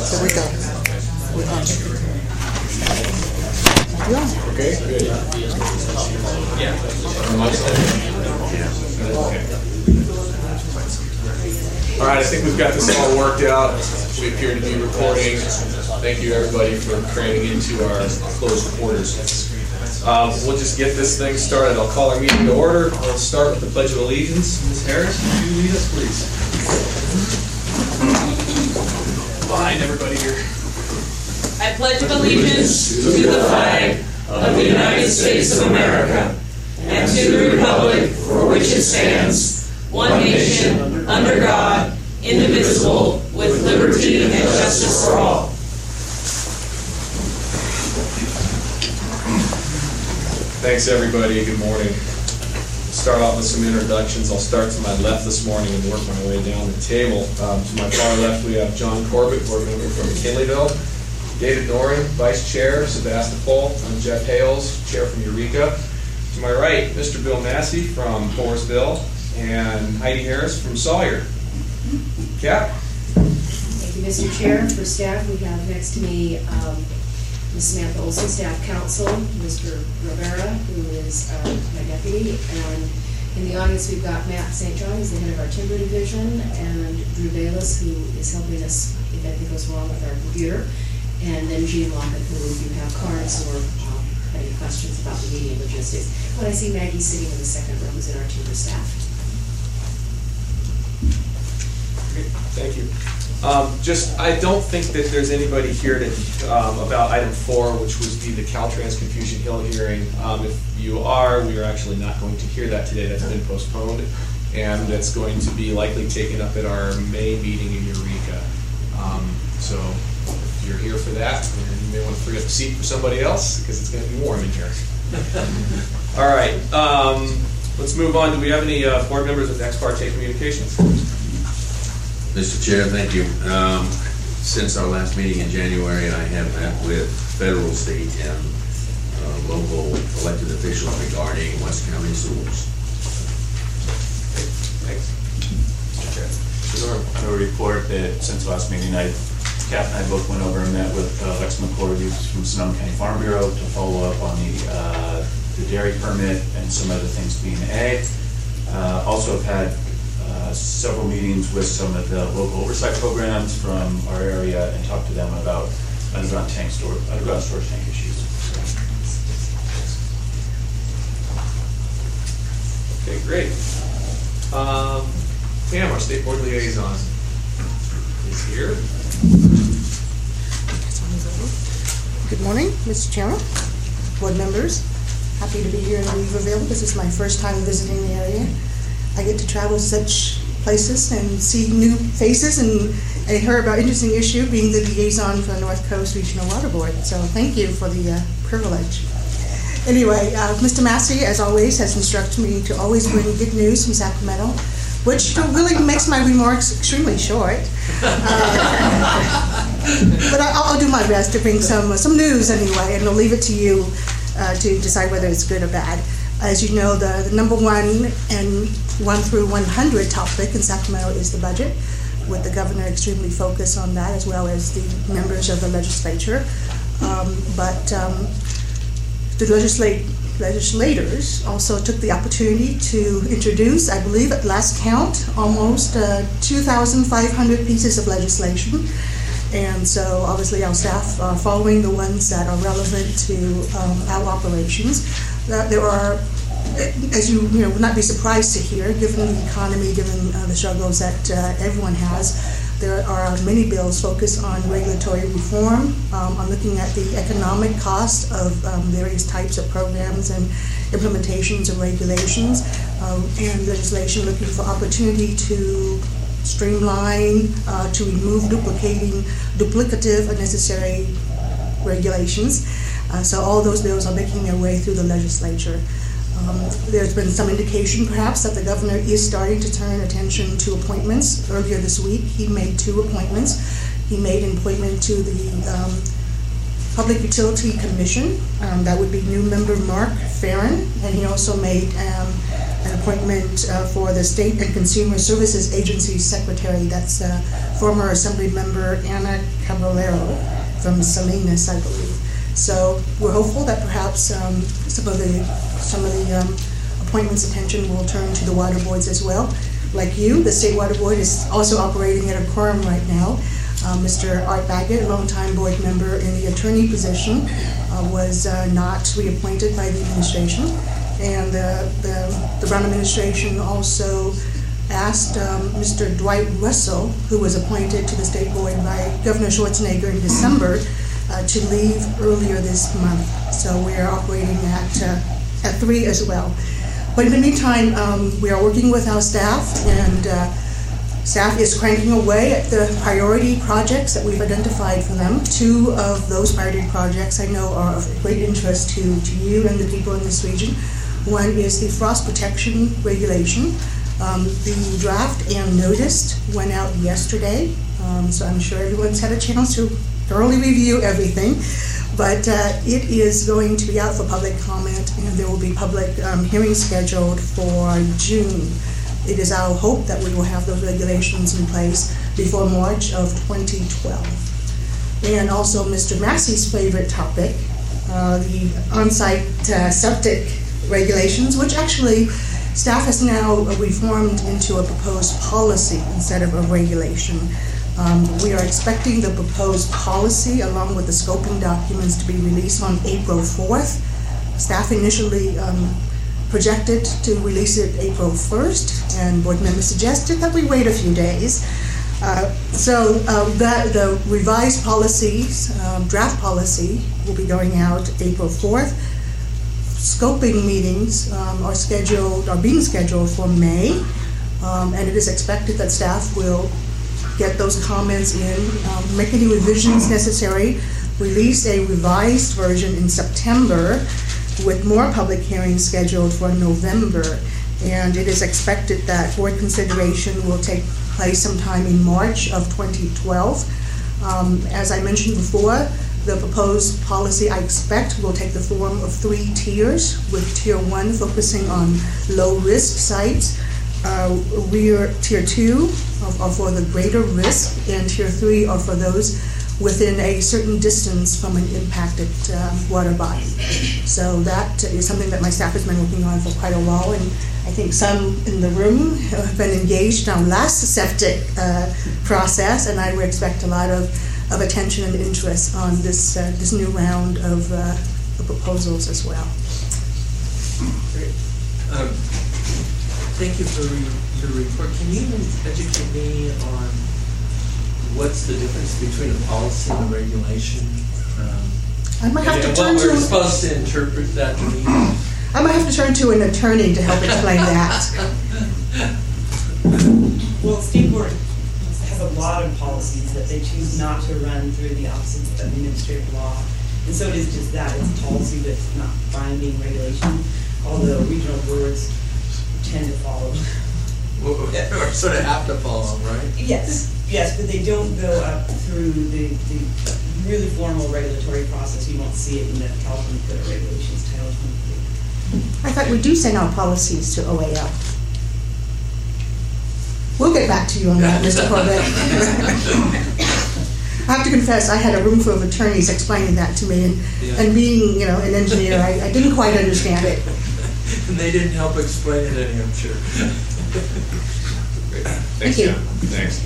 Here we go. We're on. Yeah. Okay, good. Yeah. All right, I think we've got this all worked out. We appear to be recording. Thank you, everybody, for cramming into our closed quarters. We'll just get this thing started. I'll call our meeting to order. We'll start with the Pledge of Allegiance. Ms. Harris, would you lead us, please? Behind everybody here. I pledge allegiance to the flag of the United States of America and to the republic for which it stands, one nation, under God, indivisible, with liberty and justice for all. Thanks, everybody. Good morning. We'll start off with some introductions. I'll start to my left this morning and work my way down the table. To my far left, we have John Corbett, board member from McKinleyville. David Noren, Vice Chair, Sebastopol. I'm Jeff Hales, Chair from Eureka. To my right, Mr. Bill Massey from Forestville, and Heidi Harris from Sawyer. Cap? Thank you, Mr. Chair. For staff, we have next to me Ms. Samantha Olson, Staff Counsel, Mr. Rivera, who is my deputy, and in the audience we've got Matt St. John, who's the head of our timber division, and Drew Bayless, who is helping us if anything goes wrong with our computer, and then Jean Lockett, who you have cards or any questions about the meeting logistics. When I see Maggie sitting in the second row, who's in our timber staff. Great. Thank you. I don't think that there's anybody here to, about item 4, which was the Caltrans Confusion Hill hearing. If you are, we are actually not going to hear that today. That's been postponed, and that's going to be likely taken up at our May meeting in Eureka. So if you're here for that, then you may want to free up a seat for somebody else because it's going to be warm in here. All right. Let's move on. Do we have any board members with ex parte communications? Mr. Chair, thank you. Since our last meeting in January, I have met with federal, state, and local elected officials regarding West County sewers. Thanks. Mr. Chair. Sure. I have a report that since the last meeting, Cap and I both went over and met with Lex McCord from Sonoma County Farm Bureau to follow up on the dairy permit and some other things being ag. Also have had several meetings with some of the local oversight programs from our area and talked to them about underground storage tank issues. Okay, great. Pam, our state board liaison, is here. Good morning, Mr. Chairman, board members. Happy to be here in Weaverville. This is my first time visiting the area. I get to travel such places and see new faces, and I heard about interesting issue being the liaison for the North Coast Regional Water Board. So thank you for the privilege. Anyway, Mr. Massey, as always, has instructed me to always bring good news from Sacramento, which really makes my remarks extremely short. But I'll do my best to bring some news anyway, and I'll leave it to you to decide whether it's good or bad. As you know, the number 1 and 1 through 100 topic in Sacramento is the budget, with the governor extremely focused on that, as well as the members of the legislature. The legislators also took the opportunity to introduce, I believe at last count, almost 2,500 pieces of legislation. And so obviously our staff are following the ones that are relevant to our operations. There are, as you would not be surprised to hear, given the economy, given the struggles that everyone has, there are many bills focused on regulatory reform, on looking at the economic cost of various types of programs and implementations of regulations, and legislation looking for opportunity to streamline, to remove duplicative, unnecessary regulations. So all those bills are making their way through the legislature. There's been some indication, perhaps, that the governor is starting to turn attention to appointments. Earlier this week, he made 2 appointments. He made an appointment to the Public Utility Commission. That would be new member Mark Farron, and he also made an appointment for the State and Consumer Services Agency Secretary. That's former Assembly Member Ana Caballero from Salinas, I believe. So we're hopeful that perhaps some of the appointments' attention will turn to the water boards as well. Like you, the State Water Board is also operating at a quorum right now. Mr. Art Baggett, a longtime board member in the attorney position, was not reappointed by the administration. And the Brown administration also asked Mr. Dwight Russell, who was appointed to the state board by Governor Schwarzenegger in December, to leave earlier this month. So we are operating at 3 as well. But in the meantime, we are working with our staff, and staff is cranking away at the priority projects that we've identified for them. 2 of those priority projects I know are of great interest to you and the people in this region. One is the frost protection regulation. The draft and notice went out yesterday, so I'm sure everyone's had a chance to thoroughly review everything. But it is going to be out for public comment, and there will be public hearings scheduled for June. It is our hope that we will have those regulations in place before March of 2012. And also Mr. Massey's favorite topic, the on-site septic regulations, which actually staff has now reformed into a proposed policy instead of a regulation. We are expecting the proposed policy along with the scoping documents to be released on April 4th. Staff initially projected to release it April 1st, and board members suggested that we wait a few days. The revised policies, draft policy, will be going out April 4th. Scoping meetings are being scheduled for May, and it is expected that staff will get those comments in, make any revisions necessary, release a revised version in September with more public hearings scheduled for November. And it is expected that board consideration will take place sometime in March of 2012. As I mentioned before, the proposed policy, I expect, will take the form of 3 tiers, with Tier 1 focusing on low-risk sites, Tier 2 are for the greater risk, and Tier 3 are for those within a certain distance from an impacted water body. So that is something that my staff has been working on for quite a while, and I think some in the room have been engaged on last septic process, and I would expect a lot of attention and interest on this new round of proposals as well. Great. Thank you for your report. Can you educate me on what's the difference between a policy and a regulation? I might have to turn what we're to supposed to interpret that to mean. I might have to turn to an attorney to help explain that. Well, State Board has a lot of policies that they choose not to run through the Office of Administrative Law. And so it is just that. It's a policy, but it's not binding regulation, although regional boards tend to follow. Or sort of have to follow, right? Yes, but they don't go up through the really formal regulatory process. You won't see it in the California Code of Regulations, Title 23. I thought we do send our policies to OAL. We'll get back to you on that, Mr. Corbett. I have to confess, I had a room full of attorneys explaining that to me, and being, an engineer, I didn't quite understand it. And they didn't help explain it any, I'm sure. Great. Thank you. John. Thanks.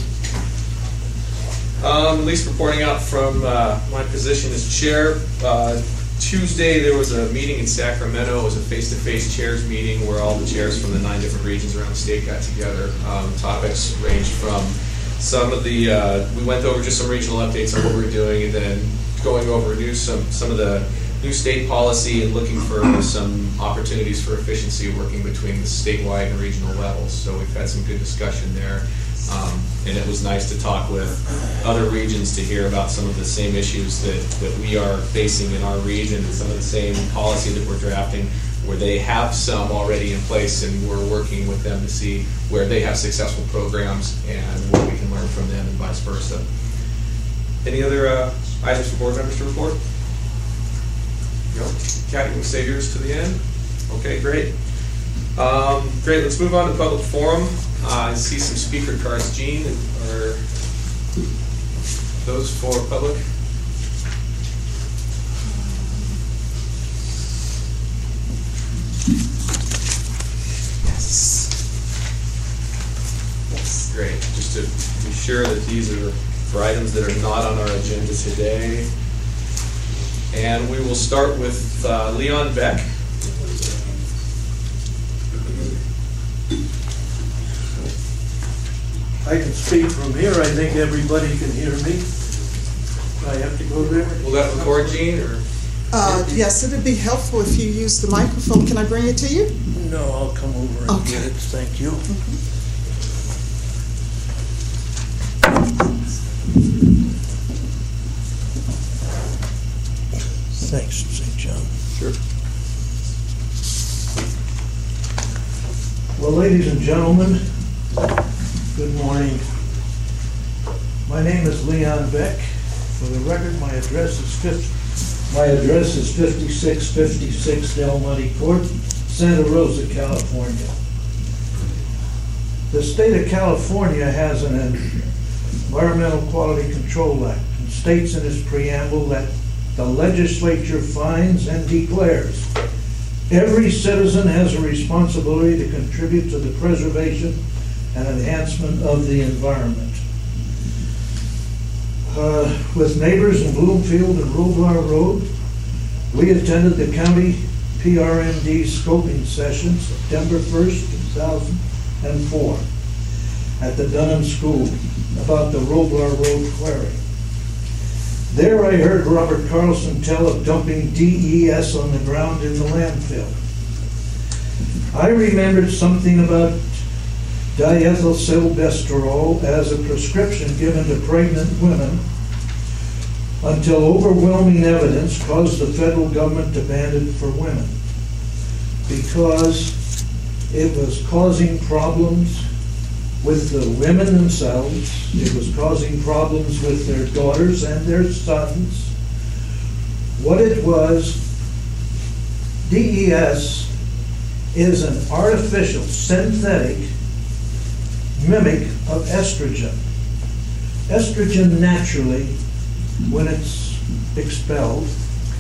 At least reporting out from my position as chair. Tuesday there was a meeting in Sacramento. It was a face-to-face chairs meeting where all the chairs from the 9 different regions around the state got together. Topics ranged from some of the, we went over just some regional updates on what we're doing, and then going over some of the new state policy and looking for some opportunities for efficiency working between the statewide and regional levels. So we've had some good discussion there. And it was nice to talk with other regions to hear about some of the same issues that we are facing in our region, and some of the same policy that we're drafting, where they have some already in place, and we're working with them to see where they have successful programs and what we can learn from them and vice versa. Any other items for board members to report? No? Kat, you can save yours to the end? Okay, great. Great, let's move on to public forum. I see some speaker cards. Gene, are those for public? Yes. Yes. Great, just to be sure that these are for items that are not on our agenda today. And we will start with Leon Beck. I can speak from here. I think everybody can hear me. I have to go there. Will that record, Gene, or? Yes, it would be helpful if you use the microphone. Can I bring it to you? No, I'll come over and Okay. get it. Thank you. Thanks, St. John. Sure. Well, ladies and gentlemen, good morning. My name is Leon Beck. For the record, my address is 5656 Del Monte Court, Santa Rosa, California. The state of California has an Environmental Quality Control Act and states in its preamble that the legislature finds and declares every citizen has a responsibility to contribute to the preservation and enhancement of the environment. With neighbors in Bloomfield and Roblar Road, we attended the county PRMD scoping session September 1st, 2004 at the Dunham School about the Roblar Road quarry. There I heard Robert Carlson tell of dumping DES on the ground in the landfill. I remembered something about diethylstilbestrol as a prescription given to pregnant women until overwhelming evidence caused the federal government to ban it for women because it was causing problems with the women themselves. It was causing problems with their daughters and their sons. What it was, DES is an artificial, synthetic mimic of estrogen. Estrogen naturally, when it's expelled,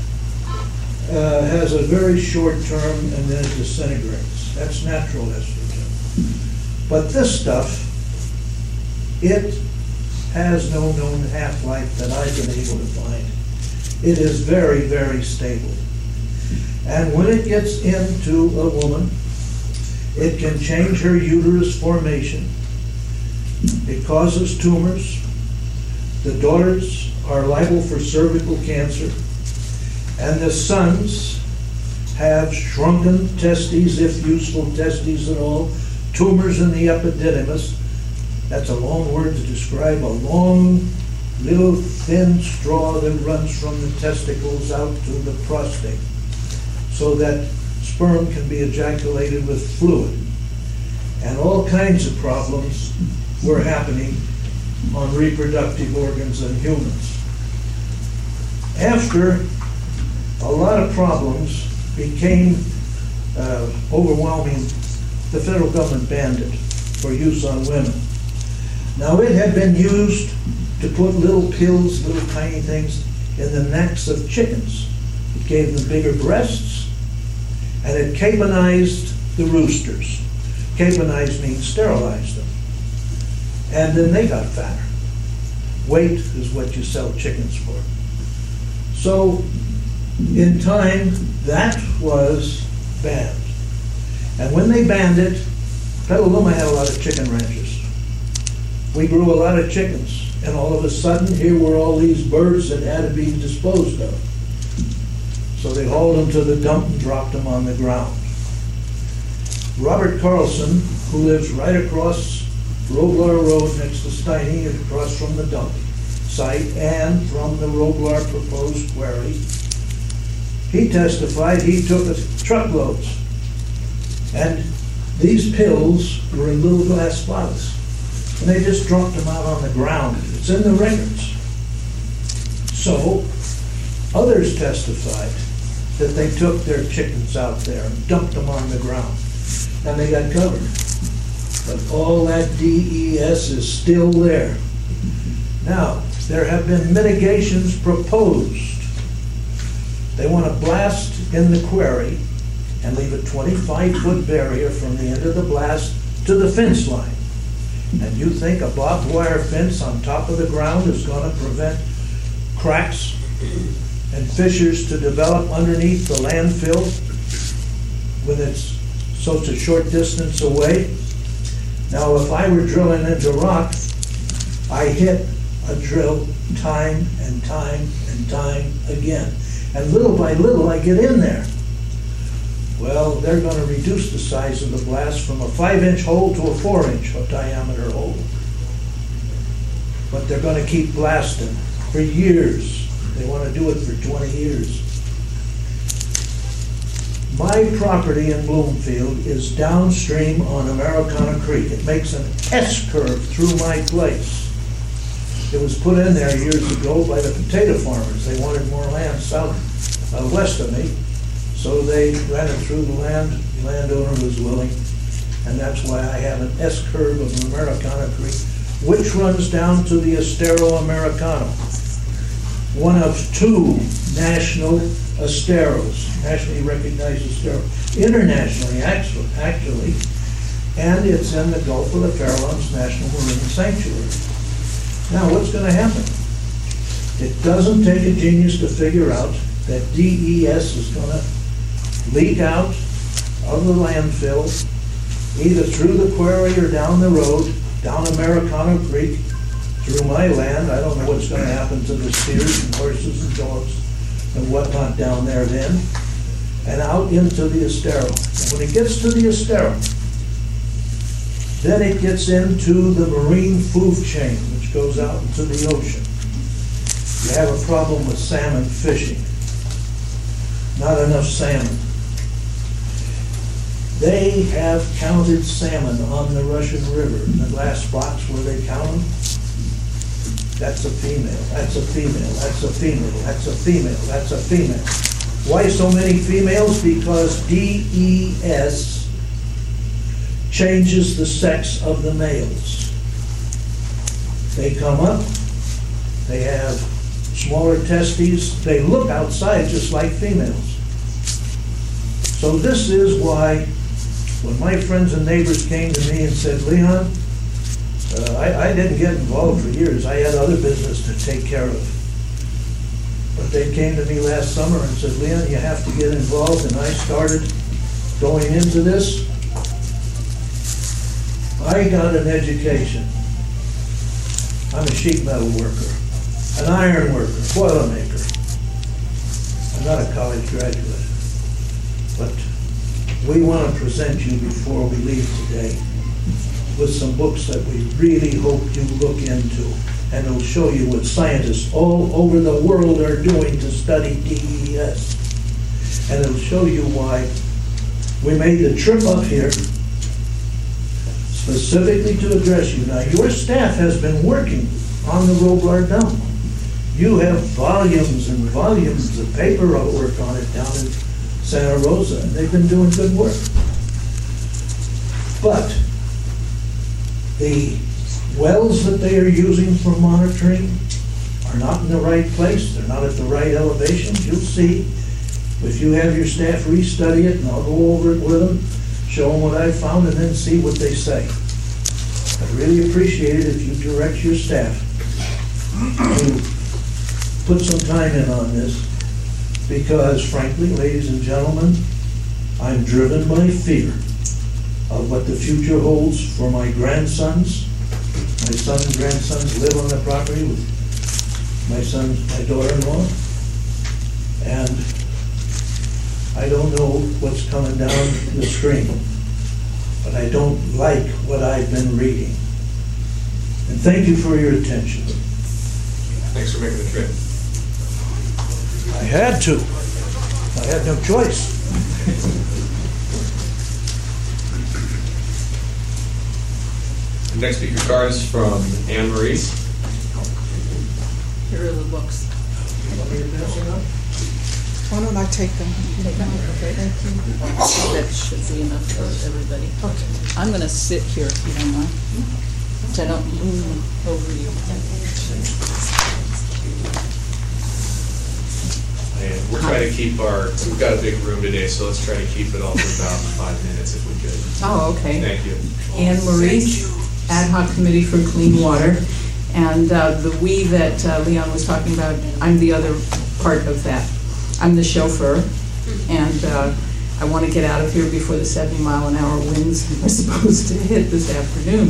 has a very short term and then it disintegrates. That's natural estrogen. But this stuff, it has no known half-life that I've been able to find. It is very, very stable. And when it gets into a woman, it can change her uterus formation. It causes tumors. The daughters are liable for cervical cancer. And the sons have shrunken testes, if useful testes at all, tumors in the epididymis. That's a long word to describe a long, little thin straw that runs from the testicles out to the prostate, so that sperm can be ejaculated with fluid. And all kinds of problems were happening on reproductive organs in humans. After a lot of problems became overwhelming, the federal government banned it for use on women. Now, it had been used to put little pills, little tiny things, in the necks of chickens. It gave them bigger breasts, and it caponized the roosters. Caponize means sterilized them. And then they got fatter. Weight is what you sell chickens for. So, in time, that was banned. And when they banned it, Petaluma had a lot of chicken ranches. We grew a lot of chickens, and all of a sudden, here were all these birds that had to be disposed of. So they hauled them to the dump and dropped them on the ground. Robert Carlson, who lives right across Roblar Road next to Steining, across from the dump site and from the Roblar proposed quarry, he testified he took truckloads. And these pills were in little glass bottles. And they just dropped them out on the ground. It's in the records. So, others testified that they took their chickens out there and dumped them on the ground. and they got covered. But all that DES is still there. Now, there have been mitigations proposed. They want to blast in the quarry and leave a 25-foot barrier from the end of the blast to the fence line. And you think a barbed wire fence on top of the ground is going to prevent cracks and fissures to develop underneath the landfill when it's such a short distance away? Now, if I were drilling into rock, I hit a drill time and time and time again. And little by little, I get in there. Well, they're going to reduce the size of the blast from a 5-inch hole to a 4-inch diameter hole. But they're going to keep blasting for years. They want to do it for 20 years. My property in Bloomfield is downstream on Americana Creek. It makes an S-curve through my place. It was put in there years ago by the potato farmers. They wanted more land west of me, so they ran it through the land. The landowner was willing, and that's why I have an S-curve of Americana Creek, which runs down to the Estero Americano, one of 2 national esteros, nationally recognized estero, internationally actually, and it's in the Gulf of the Farallones National Marine Sanctuary. Now, what's going to happen? It doesn't take a genius to figure out that DES is going to leak out of the landfill, either through the quarry or down the road, down Americana Creek, through my land. I don't know what's going to happen to the steers and horses and dogs and whatnot down there then, and out into the Estero. And when it gets to the Estero, then it gets into the marine food chain, which goes out into the ocean. You have a problem with salmon fishing. Not enough salmon. They have counted salmon on the Russian River. In the last box where they count them, that's a female, that's a female, that's a female, that's a female, that's a female. Why so many females? Because DES changes the sex of the males. They come up, they have smaller testes, they look outside just like females. So this is why when my friends and neighbors came to me and said, Leon, I didn't get involved for years. I had other business to take care of. But they came to me last summer and said, Leon, you have to get involved. And I started going into this. I got an education. I'm a sheet metal worker, an iron worker, boilermaker. I'm not a college graduate. But we want to present you before we leave today with some books that we really hope you look into, and it'll show you what scientists all over the world are doing to study DES. And it'll show you why we made the trip up here specifically to address you. Now, your staff has been working on the Roblar dump. You have volumes and volumes of paperwork on it down in Santa Rosa, and they've been doing good work. But the wells that they are using for monitoring are not in the right place. They're not at the right elevation. You'll see if you have your staff restudy it, and I'll go over it with them, show them what I found, and then see what they say. I'd really appreciate it if you direct your staff to put some time in on this, because frankly, ladies and gentlemen, I'm driven by fear of what the future holds for my grandsons. My son and grandsons live on the property with my daughter-in-law, and I don't know what's coming down the stream, but I don't like what I've been reading. And thank you for your attention. Thanks for making the trip. I had to. I had no choice. The next speaker card is from Anne Marie. Here are the books. Why don't I take them? Okay. That should be enough for everybody. Okay. I'm going to sit here if you don't mind, so I don't loom over you. And we'll try to keep we've got a big room today, so let's try to keep it all for about 5 minutes if we could. Oh, okay. Thank you. Anne Maurice, Ad Hoc Committee for Clean Water. And the we that Leon was talking about, I'm the other part of that. I'm the chauffeur, and I want to get out of here before the 70-mile-an-hour winds are supposed to hit this afternoon.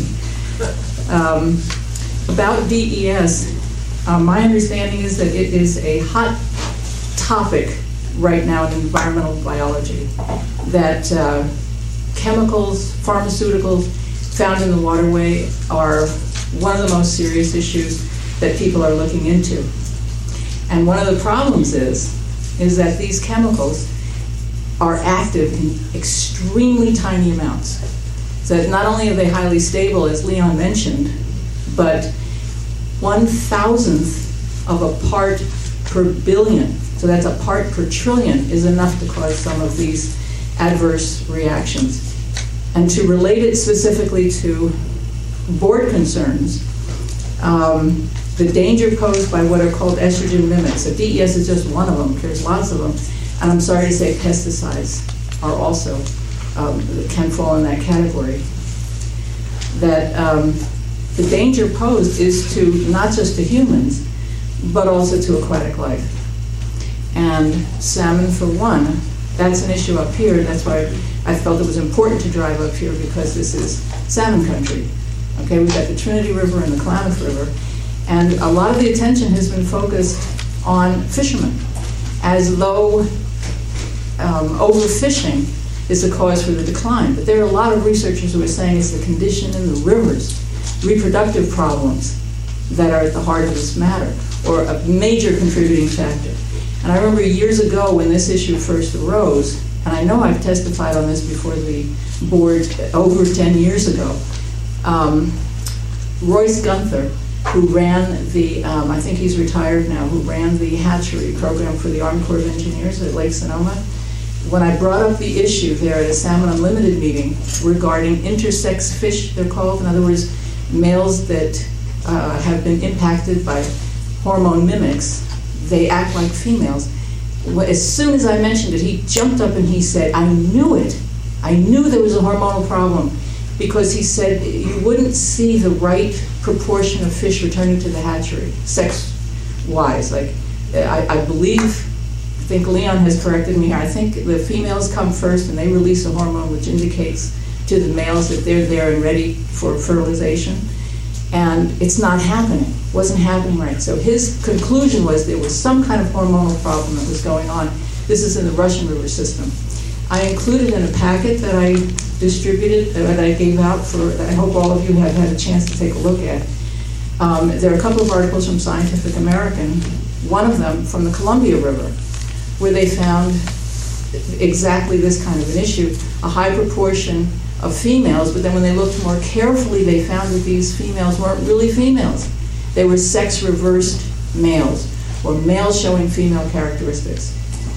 About DES, my understanding is that it is a hot topic right now in environmental biology, that chemicals, pharmaceuticals found in the waterway are one of the most serious issues that people are looking into. And one of the problems is that these chemicals are active in extremely tiny amounts. So that not only are they highly stable, as Leon mentioned, but 1,000th of a part per billion, so that's a part per trillion, is enough to cause some of these adverse reactions. And to relate it specifically to board concerns, the danger posed by what are called estrogen mimics. So DES is just one of them. There's lots of them. And I'm sorry to say pesticides are also, can fall in that category. That the danger posed is to not just to humans, but also to aquatic life. And salmon, for one, that's an issue up here. That's why I felt it was important to drive up here, because this is salmon country. Okay, we've got the Trinity River and the Klamath River, and a lot of the attention has been focused on fishermen, as though overfishing is the cause for the decline. But there are a lot of researchers who are saying it's the condition in the rivers, reproductive problems, that are at the heart of this matter, or a major contributing factor. And I remember years ago when this issue first arose, and I know I've testified on this before the board over 10 years ago, Royce Gunther, who ran the, I think he's retired now, who ran the hatchery program for the Army Corps of Engineers at Lake Sonoma, when I brought up the issue there at a Salmon Unlimited meeting regarding intersex fish, they're called, in other words, males that have been impacted by hormone mimics, they act like females. As soon as I mentioned it, he jumped up and he said, I knew it. I knew there was a hormonal problem, because he said you wouldn't see the right proportion of fish returning to the hatchery, sex-wise. Like, I think Leon has corrected me here. I think the females come first and they release a hormone which indicates to the males that they're there and ready for fertilization. And it's not happening. Wasn't happening right. So his conclusion was there was some kind of hormonal problem that was going on. This is in the Russian River system. I included in a packet that I distributed, that I gave out that I hope all of you have had a chance to take a look at. There are a couple of articles from Scientific American, one of them from the Columbia River, where they found exactly this kind of an issue, a high proportion of females, but then when they looked more carefully, they found that these females weren't really females. They were sex-reversed males, or males showing female characteristics.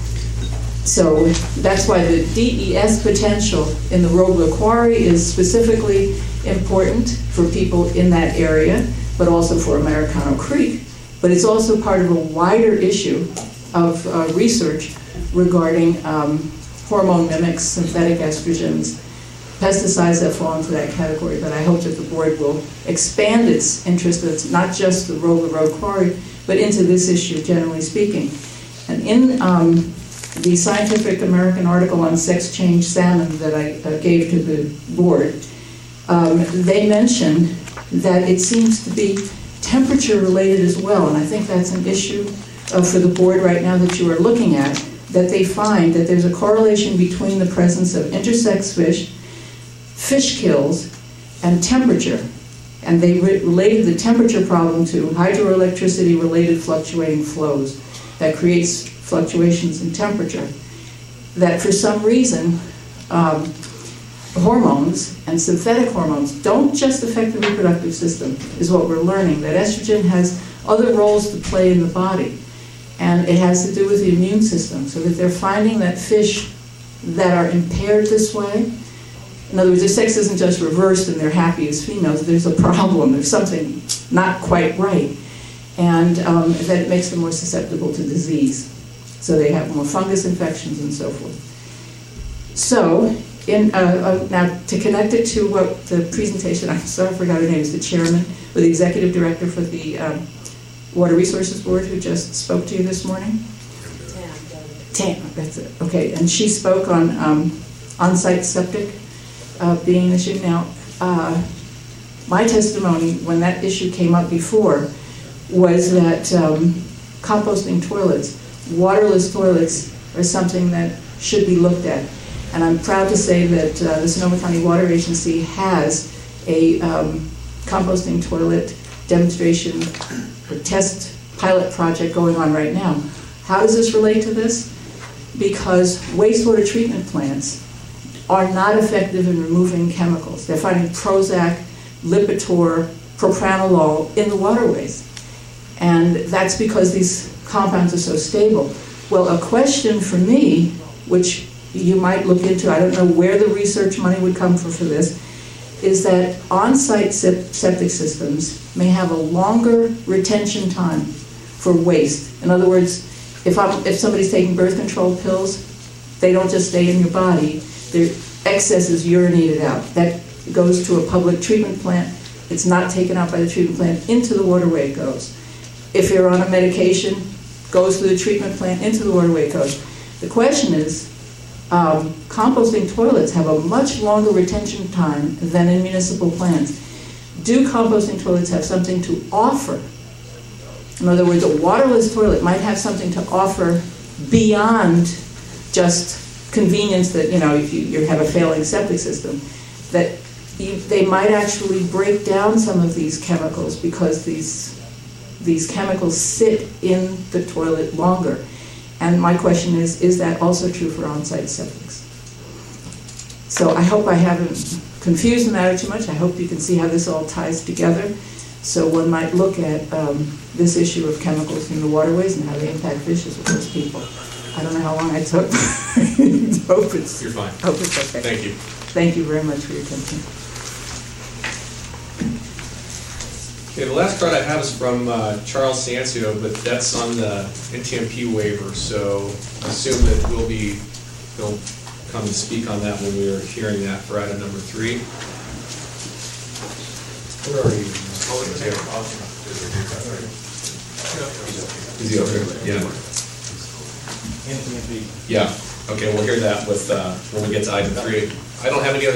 So that's why the DES potential in the Robler Quarry is specifically important for people in that area, but also for Americano Creek. But it's also part of a wider issue of research regarding hormone mimics, synthetic estrogens, pesticides that fall into that category. But I hope that the board will expand its interest. It's not just the Robler Road Quarry, but into this issue, generally speaking. And in the Scientific American article on sex-change salmon that I gave to the board, they mentioned that it seems to be temperature-related as well, and I think that's an issue for the board right now that you are looking at, that they find that there's a correlation between the presence of intersex fish, fish kills, and temperature. And they related the temperature problem to hydroelectricity-related fluctuating flows that creates fluctuations in temperature. That for some reason, hormones and synthetic hormones don't just affect the reproductive system, is what we're learning. That estrogen has other roles to play in the body. And it has to do with the immune system, so that they're finding that fish that are impaired this way, in other words, their sex isn't just reversed and they're happy as females, there's a problem, there's something not quite right. And that it makes them more susceptible to disease. So they have more fungus infections and so forth. So, now to connect it to what the presentation, I'm sorry I forgot her name, is the chairman, or the executive director for the Water Resources Board who just spoke to you this morning? Tam, that's it. Okay, and she spoke on on-site septic being an issue. Now, my testimony when that issue came up before was that composting toilets, waterless toilets, are something that should be looked at. And I'm proud to say that the Sonoma County Water Agency has a composting toilet demonstration or test pilot project going on right now. How does this relate to this? Because wastewater treatment plants are not effective in removing chemicals. They're finding Prozac, Lipitor, propranolol in the waterways. And that's because these compounds are so stable. Well, a question for me, which you might look into, I don't know where the research money would come from for this, is that on-site septic systems may have a longer retention time for waste. In other words, if somebody's taking birth control pills, they don't just stay in your body, their excess is urinated out. That goes to a public treatment plant. It's not taken out by the treatment plant, into the waterway it goes. If you're on a medication, goes through the treatment plant, into the waterway it goes. The question is, composting toilets have a much longer retention time than in municipal plants. Do composting toilets have something to offer? In other words, a waterless toilet might have something to offer beyond just convenience that, if you have a failing septic system, that they might actually break down some of these chemicals because these chemicals sit in the toilet longer. And my question is that also true for on-site septics? So I hope I haven't confused the matter too much. I hope you can see how this all ties together. So one might look at this issue of chemicals in the waterways and how they impact fishes with those people. I don't know how long I took. You're fine. Hope it's okay. Thank you. Thank you very much for your attention. Okay, the last card I have is from Charles Sancio, but that's on the NTMP waiver, so I assume that he'll come to speak on that when we are hearing that for item number 3. Where are you? Is he over here? Yeah. Yeah. Okay, we'll hear that with when we get to item 3. I don't have any other